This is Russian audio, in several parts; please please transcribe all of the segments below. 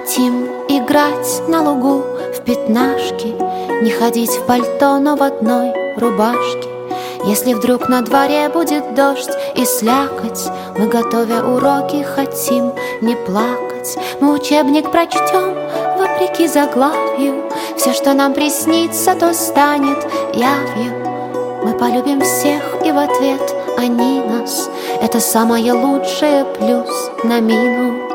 хотим играть на лугу в пятнашки, не ходить в пальто, но в одной рубашке. Если вдруг на дворе будет дождь и слякоть, мы, готовя уроки, хотим не плакать. Мы учебник прочтем вопреки заглавию, все, что нам приснится, то станет явью. Мы полюбим всех, и в ответ они нас. Это самое лучшее плюс на минус.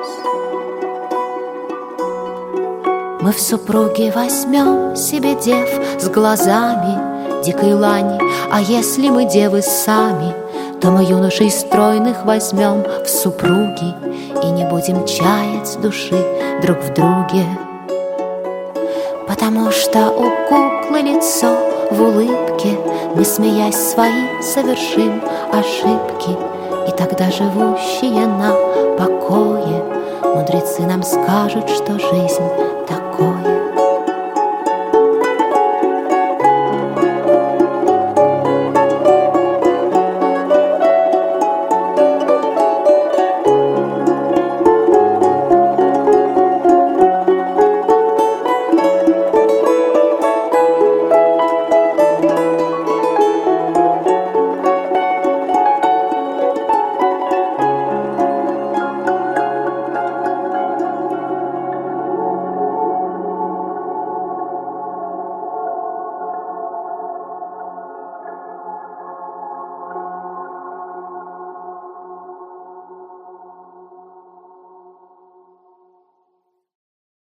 Мы в супруги возьмем себе дев с глазами дикой лани, а если мы девы сами, то мы юношей стройных возьмем в супруги и не будем чаять души друг в друге. Потому что у куклы лицо в улыбке, мы, смеясь, свои совершим ошибки. И тогда живущие на покое мудрецы нам скажут, что жизнь так